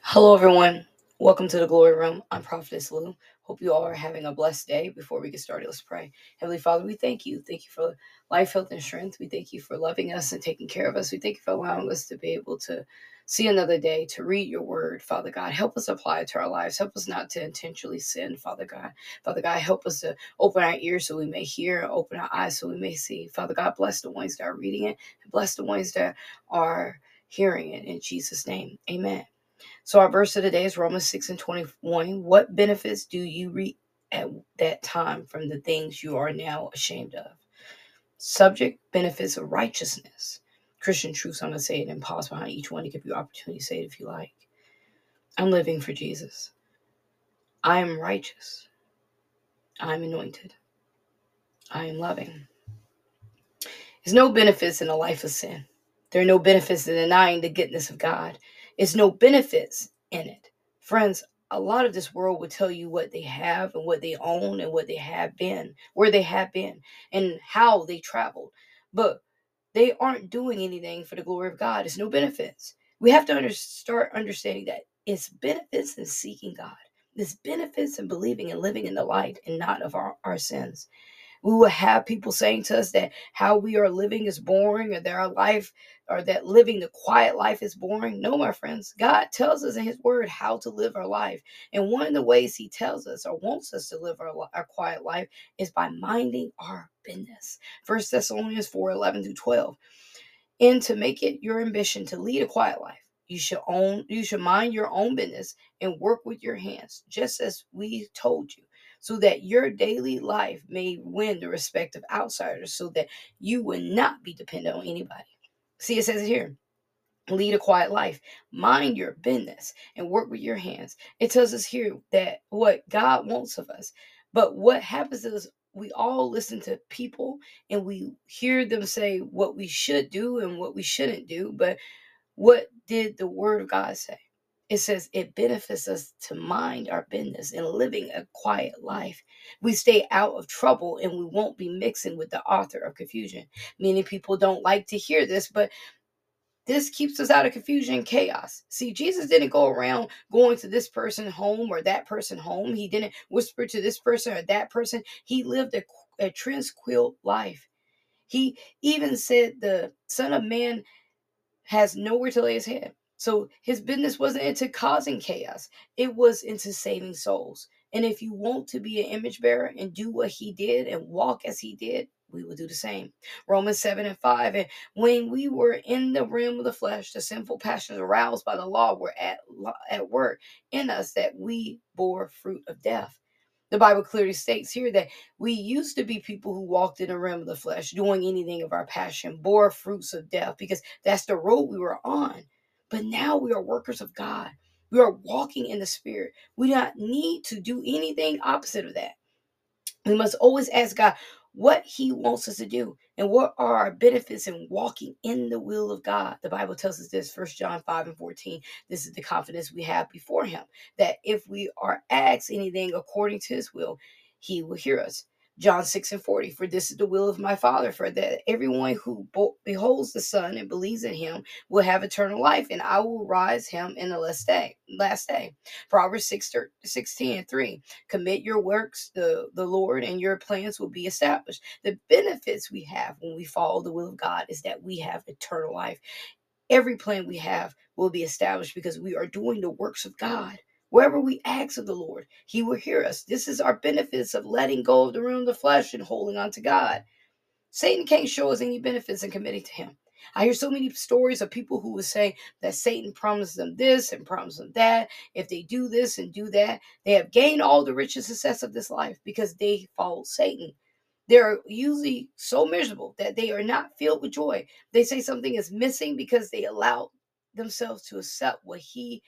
Hello, everyone. Welcome to the Glory Room. I'm Prophetess Lou. Hope you all are having a blessed day. Before we get started, let's pray. Heavenly Father, we thank you. Thank you for life, health, and strength. We thank you for loving us and taking care of us. We thank you for allowing us to be able to see another day, to read your word, Father God. Help us apply it to our lives. Help us not to intentionally sin, Father God. Father God, help us to open our ears so we may hear, open our eyes so we may see. Father God, bless the ones that are reading it, and bless the ones that are hearing it. In Jesus' name, amen. So our verse of the day is Romans 6 and 21. What benefits do you reap at that time from the things you are now ashamed of? Subject: benefits of righteousness. Christian truths, I'm going to say it and pause behind each one to give you opportunity to say it if you like. I'm living for Jesus. I am righteous. I am anointed. I am loving. There's no benefits in a life of sin. There are no benefits in denying the goodness of God. There's no benefits in it. Friends, a lot of this world will tell you what they have and what they own and what they have been, where they have been, and how they traveled. But they aren't doing anything for the glory of God. There's no benefits. We have to start understanding that it's benefits in seeking God. It's benefits in believing and living in the light and not of our sins. We will have people saying to us that how we are living is boring, or that our life, or that living the quiet life is boring. No, my friends, God tells us in his word how to live our life. And one of the ways he tells us or wants us to live our quiet life is by minding our business. 1 Thessalonians 4:11-12. And to make it your ambition to lead a quiet life, you should mind your own business and work with your hands, just as we told you, so that your daily life may win the respect of outsiders, so that you will not be dependent on anybody. See, it says it here. Lead a quiet life, mind your business, and work with your hands. It tells us here that what God wants of us. But what happens is we all listen to people and we hear them say what we should do and what we shouldn't do. But what did the word of God say? It says it benefits us to mind our business and living a quiet life. We stay out of trouble and we won't be mixing with the author of confusion. Many people don't like to hear this, but this keeps us out of confusion and chaos. See, Jesus didn't go around going to this person home or that person home. He didn't whisper to this person or that person. He lived a tranquil life. He even said the Son of Man has nowhere to lay his head. So his business wasn't into causing chaos, it was into saving souls. And if you want to be an image bearer and do what he did and walk as he did, we will do the same. Romans 7:5. And when we were in the realm of the flesh, the sinful passions aroused by the law were at work in us, that we bore fruit of death. The Bible clearly states here that we used to be people who walked in the realm of the flesh, doing anything of our passion, bore fruits of death, because that's the road we were on. But now we are workers of God. We are walking in the Spirit. We do not need to do anything opposite of that. We must always ask God what he wants us to do and what are our benefits in walking in the will of God. The Bible tells us this, 1 John 5:14. This is the confidence we have before him, that if we are asked anything according to his will, he will hear us. John 6:40. For this is the will of my Father, for that everyone who beholds the Son and believes in him will have eternal life, and I will rise him in the last day. Proverbs 6:16-3. Commit your works to the Lord, and your plans will be established. The benefits we have when we follow the will of God is that we have eternal life. Every plan we have will be established because we are doing the works of God. Wherever we ask of the Lord, he will hear us. This is our benefits of letting go of the realm of the flesh and holding on to God. Satan can't show us any benefits in committing to him. I hear so many stories of people who would say that Satan promised them this and promised them that. If they do this and do that, they have gained all the rich and success of this life because they followed Satan. They're usually so miserable that they are not filled with joy. They say something is missing because they allow themselves to accept what he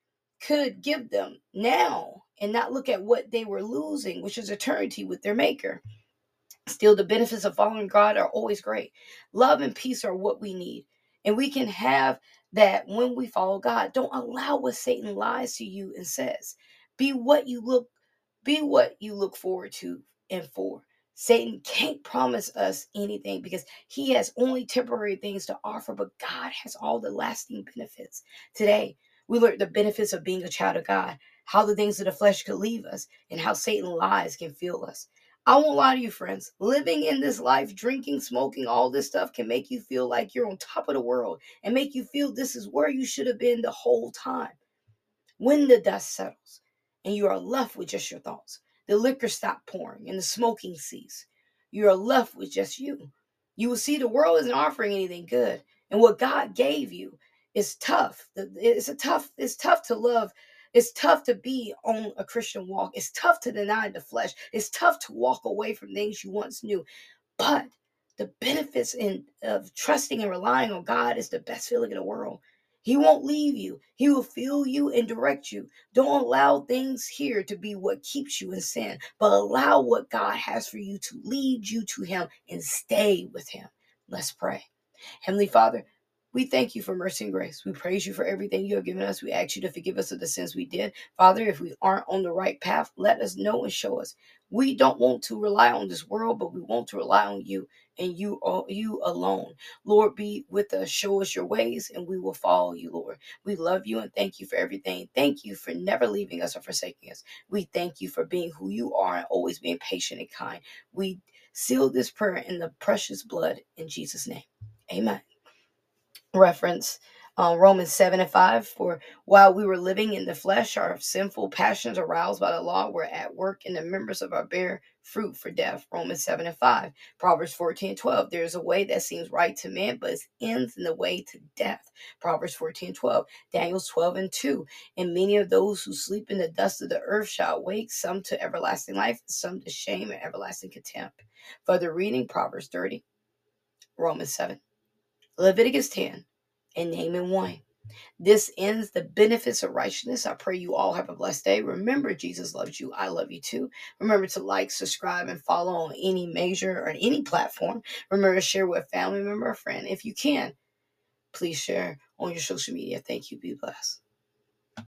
could give them now and not look at what they were losing, which is eternity with their maker. Still, the benefits of following God are always great. Love and peace are what we need. And we can have that when we follow God. Don't allow what Satan lies to you and says. Be what you look, be what you look forward to and for. Satan can't promise us anything because he has only temporary things to offer, but God has all the lasting benefits. Today, We learned the benefits of being a child of God, how the things of the flesh could leave us, and how Satan lies can fill us. I won't lie to you, friends. Living in this life, drinking, smoking, all this stuff can make you feel like you're on top of the world and make you feel this is where you should have been the whole time. When the dust settles and you are left with just your thoughts, the liquor stops pouring and the smoking cease. You are left with just you. You will see the world isn't offering anything good, and what God gave you is tough. It's tough to love. It's tough to be on a Christian walk. It's tough to deny the flesh. It's tough to walk away from things you once knew. But the benefits of trusting and relying on God is the best feeling in the world. He won't leave you. He will fill you and direct you. Don't allow things here to be what keeps you in sin, but allow what God has for you to lead you to Him and stay with Him. Let's pray. Heavenly Father, we thank you for mercy and grace. We praise you for everything you have given us. We ask you to forgive us of the sins we did. Father, if we aren't on the right path, let us know and show us. We don't want to rely on this world, but we want to rely on you and you alone. Lord, be with us. Show us your ways and we will follow you, Lord. We love you and thank you for everything. Thank you for never leaving us or forsaking us. We thank you for being who you are and always being patient and kind. We seal this prayer in the precious blood in Jesus' name. Amen. Reference Romans 7:5. For while we were living in the flesh, our sinful passions aroused by the law were at work in the members of our bear fruit for death. Romans 7:5. Proverbs 14:12. There is a way that seems right to man, but it ends in the way to death. Proverbs 14:12. Daniel 12:2. And many of those who sleep in the dust of the earth shall awake, some to everlasting life, some to shame and everlasting contempt. Further reading, Proverbs 30, Romans 7, Leviticus 10, and Naaman 1. This ends the benefits of righteousness. I pray you all have a blessed day. Remember, Jesus loves you. I love you too. Remember to like, subscribe, and follow on any major or any platform. Remember to share with a family member or friend. If you can, please share on your social media. Thank you. Be blessed.